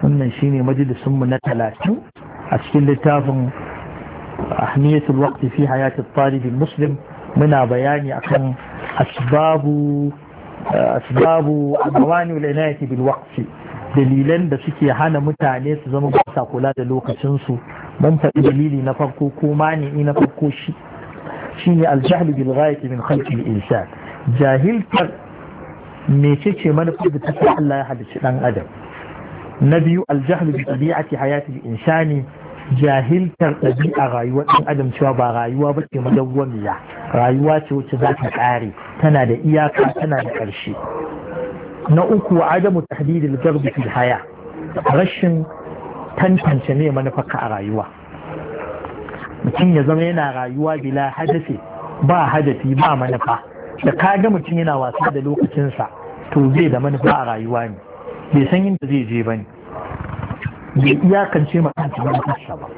wannan shine majalisunmu na 30 a cikin littafin ahmiyatul waqti fi hayatit talib muslim. muna bayani akan asbabu amwani wal inayati bil waqti, dalilan da suke hana mutane su zama ba sa kula da lokacin su. mun faɗi dalili na farko ko mani na farko shine al-jahl bil ghayati min khalqi al-insan, jahiltar mecece manufar da ta sa Allah ya halicci dan adam. na biyu al-jahl bi tabi'ati hayati al-insani, jahiltar ɗabi'a rayuwar ɗan adam cewa ba rayuwa ba ce madawwamiya, rayuwa ce wacce za ta ƙare, tana da iyaka, tana da ƙarshe. na uku adamu tahdidil garbi fil haya, rashin tantance ne manufarka a rayuwa. mutum ya zama yana rayuwa bila hadafi, ba hadafi ba manufa. da kaga mutum yana wasa da lokacinsa to bai da manufa a rayuwa ne, bai san inda zai je ba ne, bai iyakance makanta manufarsa ba.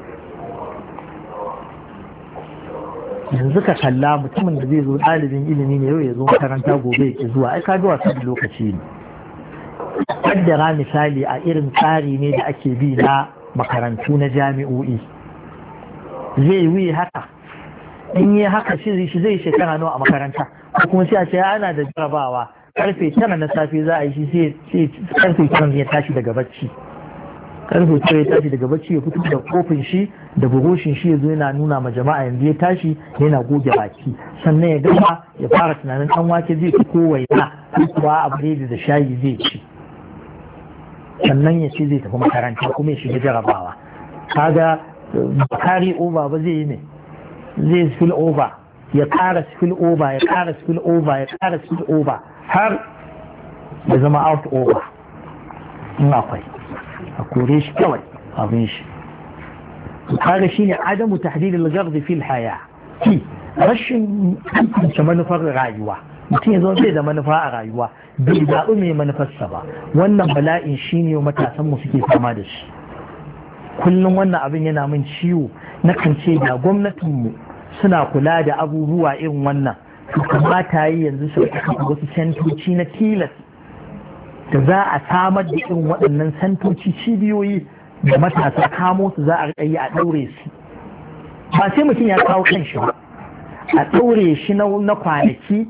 yanzu ka kalla mutumin da zai zo ɗalibin ilimi ne yau ya zo makaranta gobe ya zuwa, ai kaga wasa da lokaci ne. kaddara misali a irin tsari ne da ake bi na makarantu na jami'o'i, zai yi haka. in yi haka shi zai shekara nawa a makaranta, ko kuma sai a ce ana da jarabawa karfe 9 na safe za a yi shi, sai karfe 9 ya tashi daga bacci, karfe 9 ya tashi daga bacci ya fito da kofin shi da buroshin shi ya zo yana nuna ma jama'a yanzu ya tashi yana goge baki, sannan ya gama ya fara tunanin ɗan wake zai ci ko waina ko kuwa abu da shayi zai ci, sannan ya ce zai tafi makaranta kuma ya shiga jarabawa. kaga kari over ba zai yi ne, zai spill over, ya ƙara spill over, ya ƙara spill over, ya ƙara spill over har ya zama out over. in akwai a kore shi kawai abin shi. kaga shine adamu tahdidil ghardi fil haya, rashin tantance manufar rayuwa. mutum ya zo bai da manufa a rayuwa, bai zaɓi mai manufarsa ba. wannan bala'in shine matasan mu suke fama da shi. kullum wannan abin yana min ciwo. nakan ce da gwamnatinmu suna kula da abubuwa irin wannan, to kamata yi yanzu su kafa wasu santoci na tilas da za a samar da irin waɗannan santoci, cibiyoyi da matasa kamo su za a riƙa yi a ɗaure su. ba sai mutum ya kawo kan shi ba, a ɗaure shi na kwanaki,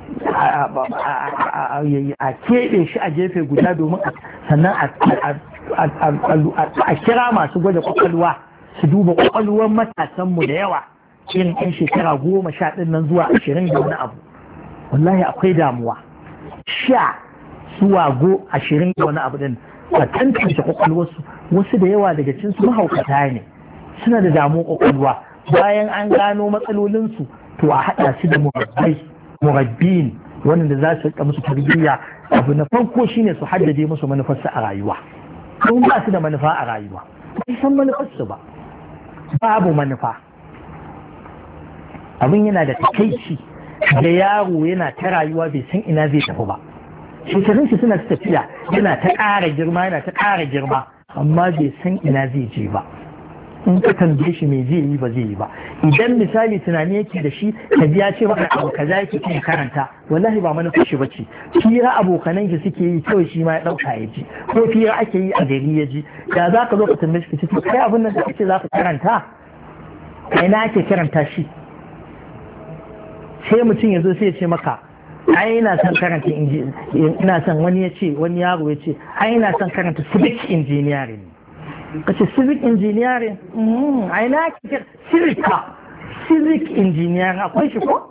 a keɓe shi a gefe guda domin sannan a kira masu gwada kwakwalwa su duba kwakwalwar matasanmu da yawa, irin 'yan shekara 10 nan zuwa 20 da wani abu. wallahi akwai damuwa. 10 zuwa 20 da wani abu din, a tantance kwakwalwarsu. wasu da yawa daga cinsu mahaukata ne, suna da damuwar kwakwalwa. bayan an gano matsalolinsu to a haɗa su da murabbin wanda za su rika musu tarbiyya. abu na farko shine su haddade musu manufarsu a rayuwa. kuma ba su da manufa a rayuwa, ba san manufarsu ba, babu manufa. abin yana da takaici da yaro yana ta rayuwa bai san ina zai tafi ba. shekarun shi suna tafiya, yana ta ƙara girma amma bai san ina zai je ba. in ka tambaye shi me zai yi ba zai yi ba. idan misali tunani yake da shi ka ji ya ce maka abu kaza yake kan karanta, wallahi ba manufar shi bace. fira abokanan shi suke yi kawai shi ma ya dauka ya ji, ko fira ake yi a gari ya ji. da za ka zo ka tambaye shi ka ce kai abin nan da kake za ka karanta kai na ake karanta shi, sai mutum ya zo sai ya ce maka ai ina son karanta ina son wani yaro ya ce ai ina son karanta civic engineering. kace civic engineering ai na kike civic engineering akwai shi ko?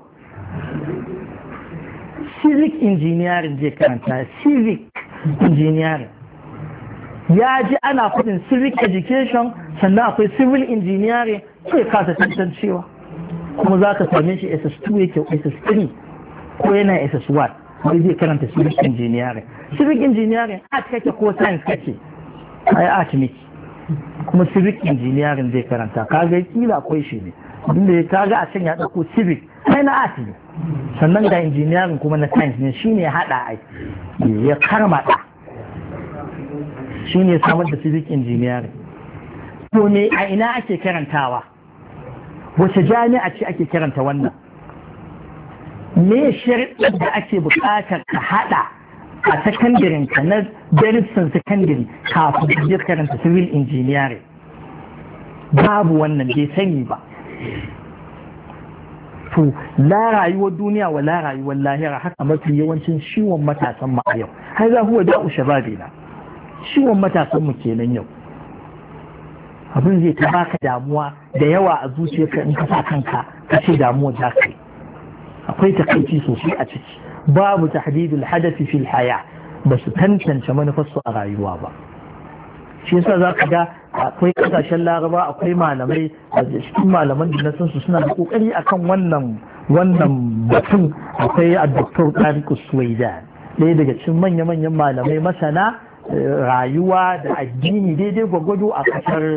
civic engineering zai karanta, civic engineering. ya ji ana kudin civic education sannan akwai civil engineering, sai kasa tantancewa. kuma za ka same shi SS2 yake SS3 ko yana SS1 wai zai karanta civic engineering. civic engineering art kake ko science kake? ai art ne. kuma civic engineering zai karanta, kaga kila akwai shi ne, inda kaga a can ya dauko civic sai na art ne, sannan ga engineering kuma na science ne, shine hada ai ya karmata, shine samar da civic engineering. to ne a ina ake karantawa? wace jami'a ce ake karanta wannan? me shari'ar da ake buƙatar ka hada a sakandirin ka na darussan sakandiri kafin ka je karanta civil engineering babu wannan bai sani ba. To la rayuwar duniya wa la rayuwar lahira haka mafi yawancin ciwon matasan mu a yau har za huwa da'u shababina ciwon matasan mu kenan yau. Abin zai ta baka damuwa da yawa a zuciyarka in ka sa kanka ka ce damuwa za ka yi. Akwai takaici sosai a ciki. Babu tahdidul hadasi fil haya, ba su tantance manufarsu a rayuwa ba. Shi yasa za ka ga akwai kasashen laraba akwai malamai a cikin malaman da na san su suna da kokari akan wannan batun. Akwai a Dr. Tariq Suwaidan, ɗaya daga cikin manya-manyan malamai masana rayuwa da addini daidai gwagwado a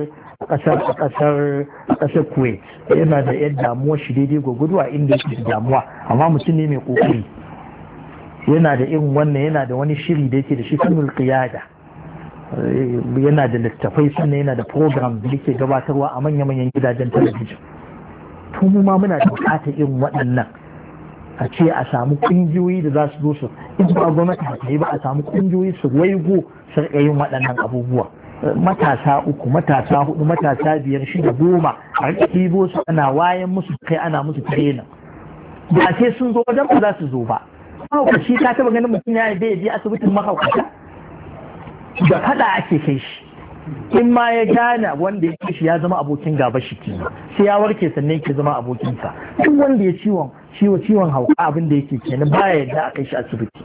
ƙasar Kuwait. Yana da yan damuwa shi daidai gwagwado a inda yake damuwa, amma mutum ne mai kokari. Yana da irin wannan, yana da wani shiri da yake da shi filmul qiyada, yana da littafai sannan yana da program da yake gabatarwa a manya-manyan gidajen talabijin. To mu ma muna da bukatar irin waɗannan, a ce a samu ƙungiyoyi da za su zo su in ba gwamnati ta yi ba, a samu ƙungiyoyi su waigo su riƙa yin waɗannan abubuwa. Matasa 3, matasa 4, matasa 5, 6, 10 a riƙa ɗibo su ana wayan musu kai, ana musu training. Ba sai sun zo wajen ba za su zo ba. Mahaukaci ka taɓa ganin mutum ya bai je asibitin mahaukata da fada ake kai shi, in ma ya gane wanda ya kai shi ya zama abokin gaba shi ke sai ya warke sannan ke zama abokinsa. Duk wanda ya ciwon hauka abin da yake kenan baya yadda a kai shi asibiti.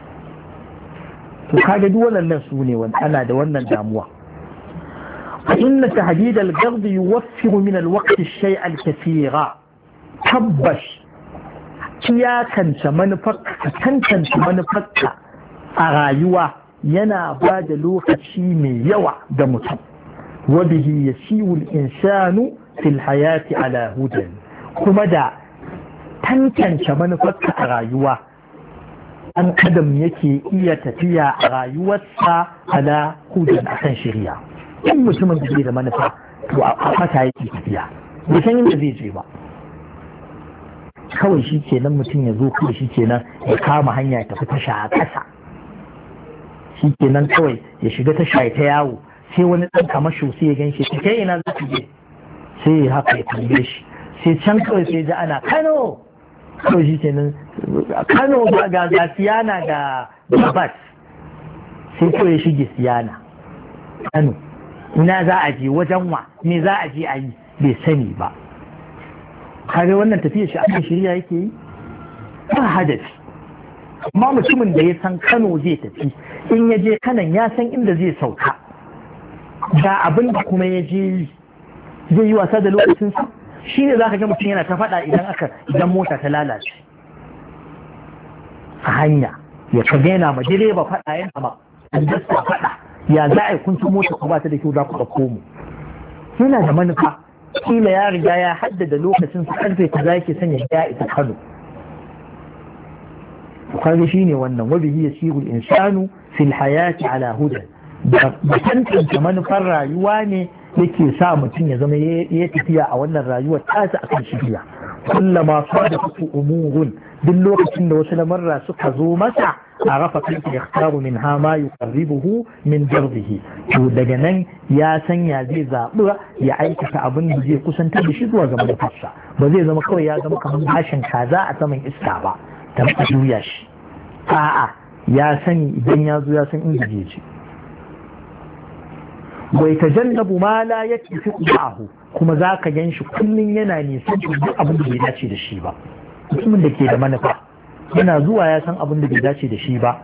To kaga duk wannan su ne wanda ana da wannan damuwa. fa inna tahdid al-ghard yuwaffiru min al-waqt ash-shay' al-kathira. Tabbas kiyakance manufarka, tantance manufarka a rayuwa yana ba da lokaci mai yawa ga mutum. wa bihi yasiru al-insanu fil hayati ala hudan. Kuma da tantance manufarka a rayuwa an adam yake iya tafiya a rayuwarsa ala hudan akan shari'a. In mutumin da ke da manufa to a fata yake tafiya, bai san inda zai je ba. Kawai shi kenan mutum ya zo, kawai shi kenan ya kama hanya ya tafi tasha a ƙasa, shi kenan kawai ya shiga tasha ta yawo, sai wani ɗan kamasho sai ya ganshi ta kai ina za ka je, sai ya haka ya tambaye shi, sai can kawai sai ji ana Kano, kawai shi kenan Kano ga Siyana ga Babat, sai kawai ya shige Siyana Kano. Ina za a je, wajen wa, me za a je a yi, bai sani ba. Kare wannan tafiya shi akan shirya yake yi ba hadafi. Amma mutumin da ya san Kano zai tafi, in ya je Kanan ya san inda zai sauka, ga abin da kuma ya je zai yi wasa da lokacinsa. Shi ne za ka ga mutum yana ta faɗa idan mota ta lalace a hanya, ya ka gaina ma direba faɗa, yana ma an dasta faɗa, ya za a yi kun mota ku ba ta da kyau za ku ɗauko mu. Yana da manufa, kila ya riga ya haddada lokacin su karfe ta za ke sanya ya ita Kano. Kaga shi ne wannan, wa bihi yasiru al-insanu fil hayati ala hudan. Da tantance manufar rayuwa ne yake sa mutum ya zama ya tafiya a wannan rayuwar tasa akan shiriya. Kullama sadatu umurun, duk lokacin da wasu lamarra suka zo masa, a rafa kanta ya khtaru min ha ma yuqarribuhu min jardihi. To daga nan ya sanya zai zaɓi ya aikata abin da zai kusantar da shi zuwa ga manufarsa. Ba zai zama kawai ya zama kamar bashin kaza a saman iska ba ta a juya shi. A'a, ya sani idan ya zo ya san inda zai je. Wai tajannabu ma la yattafiqu ma'ahu, kuma za ka gan shi kullum yana nisan duk abin da bai dace da shi ba. Mutumin da ke da manufa yana zuwa ya san abin da bai dace da shi ba,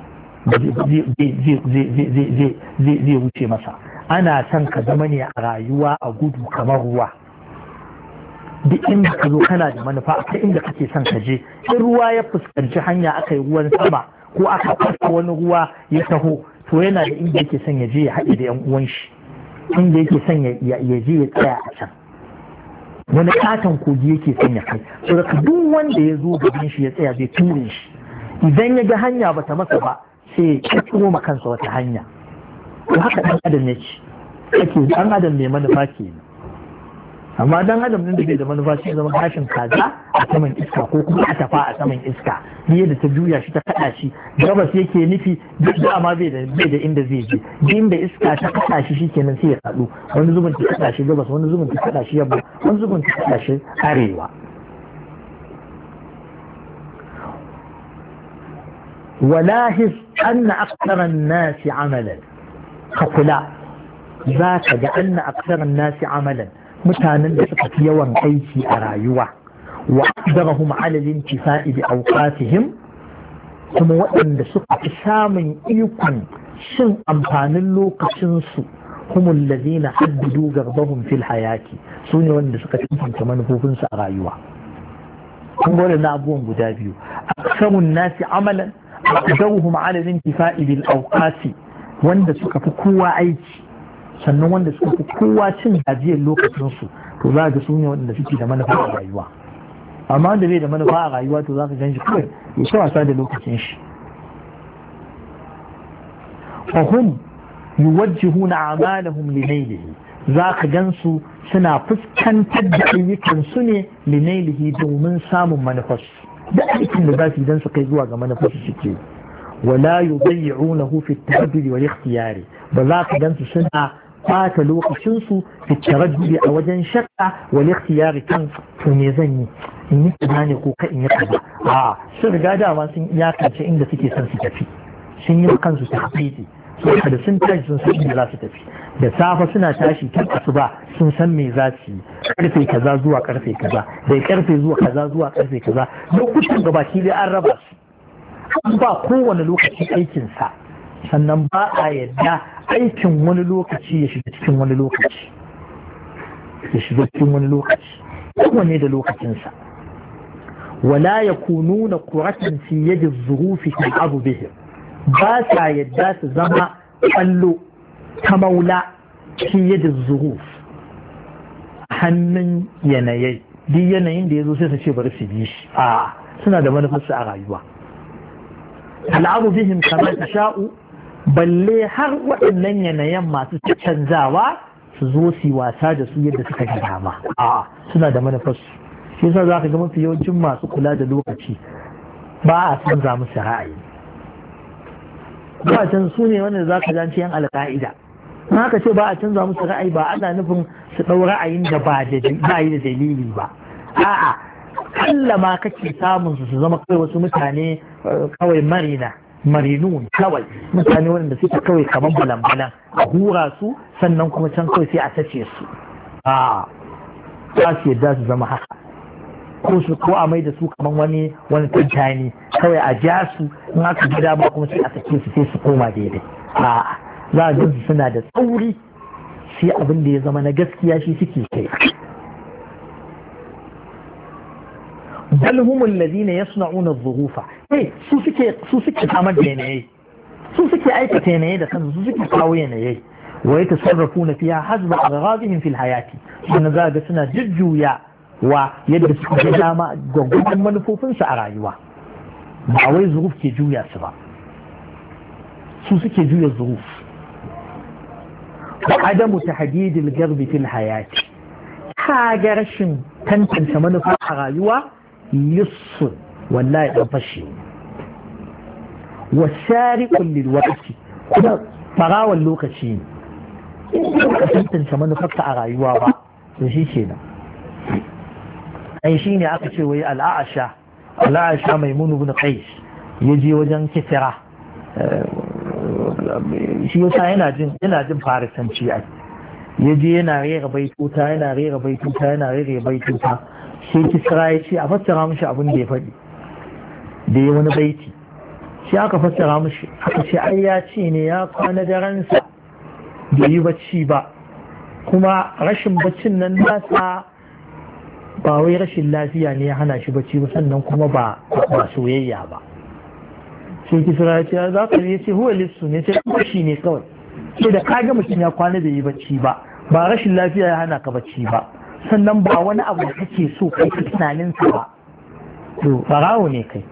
zai wuce masa. Ana son ka zama ne a rayuwa a gudu kamar ruwa. Duk inda ka zo kana da manufa, a inda kake son ka je. In ruwa ya fuskanci hanya, aka yi ruwan sama ko aka fasa wani ruwa ya taho, to yana da inda yake son ya je ya haɗe da 'yan uwan shi, inda yake son ya je ya tsaya a can. Wani katon kogi yake son ya kai, so da duk wanda ya zo gaban shi ya tsaya zai ture shi. Idan ya ga hanya ba ta masa ba, sai ya kiro ma kansa wata hanya. To haka ɗan adam ya ce, ake ɗan adam mai manufa ke. amma dan adam din da bai da manufa sai zama gashin kaza a saman iska ko kuma a tafa a saman iska ni da ta juya shi ta kada shi gabas yake nufi duk da amma bai da inda zai je inda iska ta kada shi shikenan sai ya kadu wani zubin ta kada shi gabas wani zubin ta kada shi yamma wani zubin ta kada shi arewa ولاحظ أن أكثر الناس عملا فقلا ذاك أن أكثر الناس عملا mutanen da suka fi yawan aiki a rayuwa wa aqdarahum ala al-intifa'i bi awqatihim kuma waɗanda suka fi samun ikon shin amfanin lokacin su humul ladina haddu gardahum fil hayati sune wanda suka tantance manufofin su a rayuwa kun gode na abubuwan guda biyu aksamun nasi amalan aqdaruhum ala al-intifa'i bil awqati wanda suka fi kowa aiki sannan wanda suka fi kowa cin gajiyar lokacinsu to za ga su ne wanda suke da manufa a rayuwa amma wanda bai da manufa a rayuwa to za ka gan shi kawai ya sha wasa da lokacin shi fahim yuwajjihuna a'malahum linailihi za ka gan su suna fuskantar da ayyukan su ne linailihi domin samun manufarsu da aikin da za su yi don su kai zuwa ga manufarsu suke wala yudayyi'unahu fi at-taraddud wal ikhtiyari ba za ka gan su suna fata lokacinsu fi taraddudi a wajen shakka wal ikhtiyari kan to me zan yi in yi kaza ne ko ka in yi kaza a sun riga dama sun iyakance inda suke son su tafi sun yi kansu ta haƙiƙi da sun tashi sun san inda za su tafi da safe suna tashi tun asuba sun san me za su yi karfe kaza zuwa karfe kaza da karfe zuwa kaza zuwa karfe kaza lokutan gabaki dai an raba su an ba kowane lokaci aikinsa sannan ba a yadda aikin wani lokaci ya shiga cikin wani lokaci kowane da lokacinsa wala ya kununa kuratan fi yadda zurufi fi abu bihi ba sa yadda su zama kallo ta maula fi yadda zuruf hannun yanayi duk yanayin da ya zo sai su ce bari su bi shi a suna da manufarsu a rayuwa al'abu bihim kamar ta sha'u balle har waɗannan yanayin masu canzawa su zo su yi wasa da su yadda suka ga dama a suna da manufarsu shi yasa za ka ga mafi yawancin masu kula da lokaci ba a canza musu ra'ayi ba can su ne wanda za ka zance yan alƙa'ida in haka ce ba a canza musu ra'ayi ba ana nufin su ɗau ra'ayin da ba yi da dalili ba a'a kalla ma kake samun su zama kawai wasu mutane kawai marinun kawai mutane wanda suke kawai kamar balan-balan a hura su sannan kuma can kawai sai a tace su a za su yadda su zama haka ko a mai da su kamar wani tantani kawai a ja su in aka ji dama kuma sai a sake su sai su koma daidai a za a su suna da tsauri sai abin da ya zama na gaskiya shi suke kai bal hum alladhina yasna'una adh-dhurufa su suke samar da yanayi su suke aikata yanayi da kansu su suke kawo yanayi wa yatasarrafuna fiha hasba agradihim fil hayati sannan za ga suna jujjuya wa yadda suka ga dama gwagwadon manufofinsu a rayuwa ba wai zuruf ke juya su ba su suke juya zuruf wa adamu tahdidil garbi fil hayati ka ga rashin tantance manufa a rayuwa lissun wallahi dan fashi wa sariqun lil waqti kuma farawan lokaci ne ka tantance manufarka a rayuwa ba to shi kenan ai shi ne aka ce wai al'asha maimunu bin qais ya je wajen kisra shi yasa yana jin farisanci ai ya je yana rera baituta sai kisra ya ce a fassara mishi abin da ya faɗi da ya wani baiti sai aka fassara mishi aka ce ai ya ce ne ya kwana daransa bai yi bacci ba kuma rashin baccin nan nasa ba wai rashin lafiya ne ya hana shi bacci ba sannan kuma ba soyayya ba sai kisra ya ce za ka ya ce huwa lissu ne ce shi ne kawai sai da kaga mutum ya kwana bai yi bacci ba rashin lafiya ya hana ka bacci ba sannan ba wani abu da kake so kai ka tunaninsa ba to barawo ne kai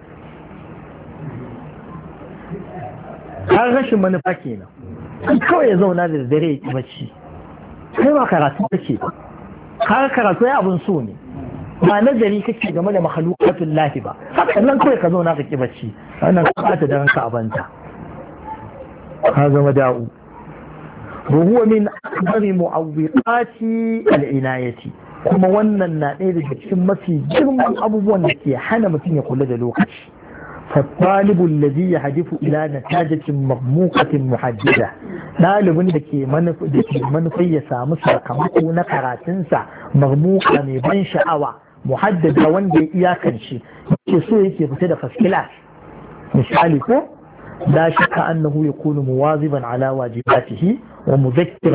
har rashin manufa kenan kawai ya zauna da dare ya ki bacci kai ba karatu kake ba har karatu ya abun so ne ba nazari kake game da makhluqatul lahi ba haka nan kai ka zo na kake bacci wannan ka ta da ranka abanta ka zama da'u وهو من أكبر معوقات العناية kuma wannan na ɗaya daga cikin mafi girman abubuwan da ke hana mutum ya kula da lokaci فالطالب الذي يهدف إلى نتاجة مغموقة محددة ɗalibin da ke manufai ya samu sakamako na karatunsa magmuka mai ban sha'awa muhaddada wanda ya iyakance ke so yake fita da first class misali ko لا شك أنه يكون مواظبا على واجباته ومذكرا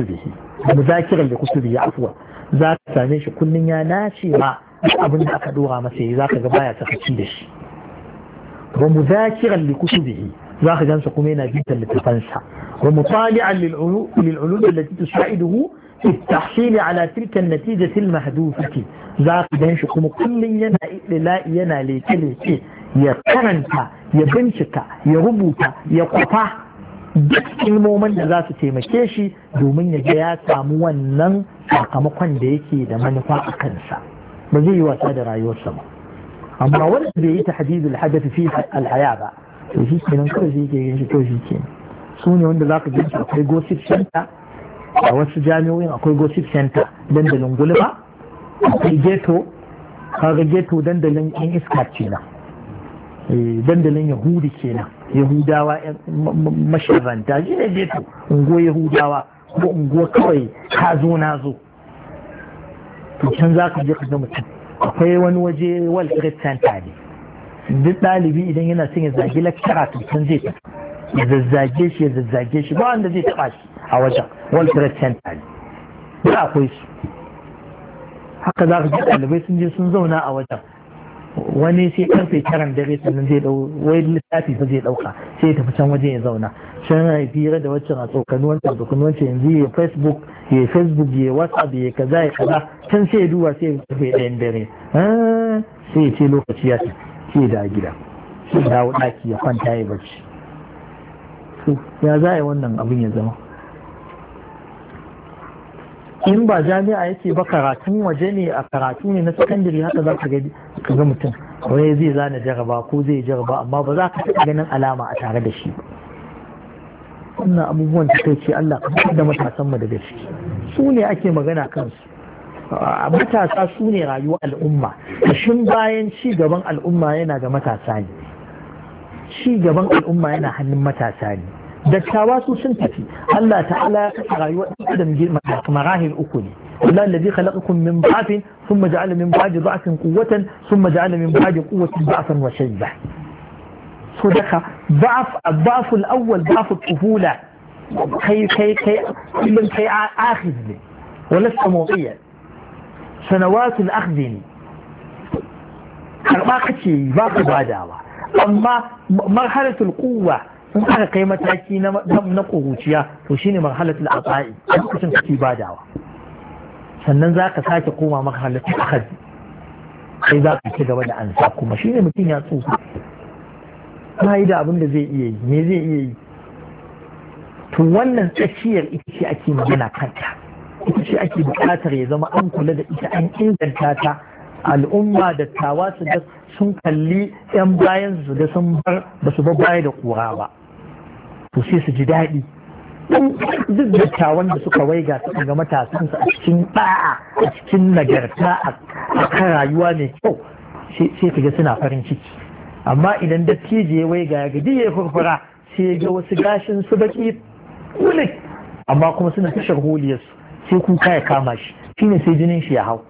لكتبه عفوا ذاك سامي shi kullun ya nace ma abin da aka dora masa yi zaka ga baya sakaci da shi wa mudhakiran li kutubihi zaka gansa kuma yana bitan littafansa wa mutali'an lil ulum allati tusaiduhu fi at-tahsil ala tilka an-natijah al-mahdufah zaka ganshi kuma kullun yana leke ya karanta ya bincika ya rubuta ya kwafa duk ilmomin da za su taimake shi domin ya ga ya samu wannan sakamakon da yake da manufa a kansa ba zai yi wasa da rayuwarsa ba amma wanda bai yi tahdidul hadath fi alhaya ba to shi kenan kawai zai ke yin shi to shi kenan su ne wanda zaka ji akwai gossip center a wasu jami'o'in akwai gossip center dandalin gulma akwai ghetto kaga ghetto dandalin yan iska kenan dandalin yahudi kenan yahudawa masharanta shi ne ghetto ungo yahudawa ko ungo kawai ka zo na zo to can za ka je ka ga mutum akwai wani waje wal trade center ne duk ɗalibi idan yana son ya zagi lecturer to can zai tafi ya zazzage shi ba wanda zai taɓa shi a wajen wal trade center ne duk akwai su haka za ka ji ɗalibai sun je sun zauna a wajen wani sai karfe 9 dare sannan zai wai littafi fa zai dauka sai ya tafi can waje ya zauna can ya fira da waccan a tsokani wancan yanzu ya facebook ya whatsapp ya kaza ya kaza can sai ya duba sai ya karfe 1 dare sai ya ce lokaci ya ce sai da gida sai dawo daki ya kwanta ya bacci ya za a yi wannan abin ya zama in ba jami'a yake ba karatun waje ne a karatu ne na sakandare haka za ka ga mutum wani zai zana jaraba ko zai jaraba amma ba za ka taɓa ganin alama a tare da shi ba wannan abubuwan da kai ce Allah ka da matasan mu daga ciki su ne ake magana kansu matasa su ne rayuwar al'umma kashin bayan ci gaban al'umma yana ga matasa ne ci gaban al'umma yana hannun matasa ne dattawa su sun tafi Allah ta'ala ya kasa rayuwar adam marahil uku ne Allah alladhi khalaqakum min dha'fin thumma ja'ala min ba'di dha'fin quwwatan thumma ja'ala min ba'di quwwatin dha'fan wa shayba so daka dha'f al-awwal dha'f al-tufula kai kullun kai akhidh ne wala samu'iyya sanawat al-akhdh ne karba kace ba ka badawa amma marhalatul quwwa in aka kai mataki na ƙuruciya to shine marhalatul aqa'i a lokacin kake badawa sannan za ka sake koma marhalatul akhadi sai za ka ci gaba da ansa kuma shine mutum ya tsufa ba yi da abin da zai iya yi me zai iya yi to wannan tsakiyar ita ce ake magana kanta ita ce ake buƙatar ya zama an kula da ita an inganta ta al'umma da tawa su da sun kalli 'yan bayan su da sun bar ba su baya da kura ba to sai su ji daɗi duk dattawan da suka waiga suka ga matasansu a cikin ɗa'a a cikin nagarta a kan rayuwa mai kyau sai ka ga suna farin ciki amma idan dattijo ya waiga ya gadi ya furfura sai ya ga wasu gashin su baki kulik amma kuma suna tashar holiyarsu sai kuka ya kama shi shine sai jinin shi ya hau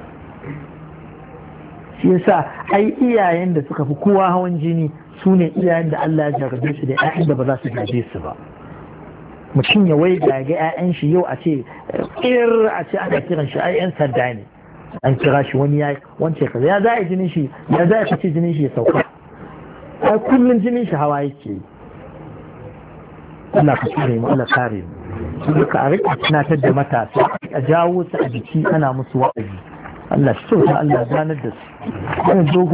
shi yasa ai iyayen da suka fi kowa hawan jini su ne iyayen da Allah ya jarabe su da 'ya'yan da ba za su gaje su ba mutum ya wai ga 'ya'yan shi yau a ce ana kiran shi ai 'yan sanda ne an kira shi wani ya wance kaza ya za a jinin shi ya za a kace jinin shi ya sauka ai kullun jinin shi hawa yake yi Allah ka kare mu Allah kare mu su duka a rika tunatar da matasa a jawo su a jiki ana musu wa'azi Allah shi kyauta Allah ganar da su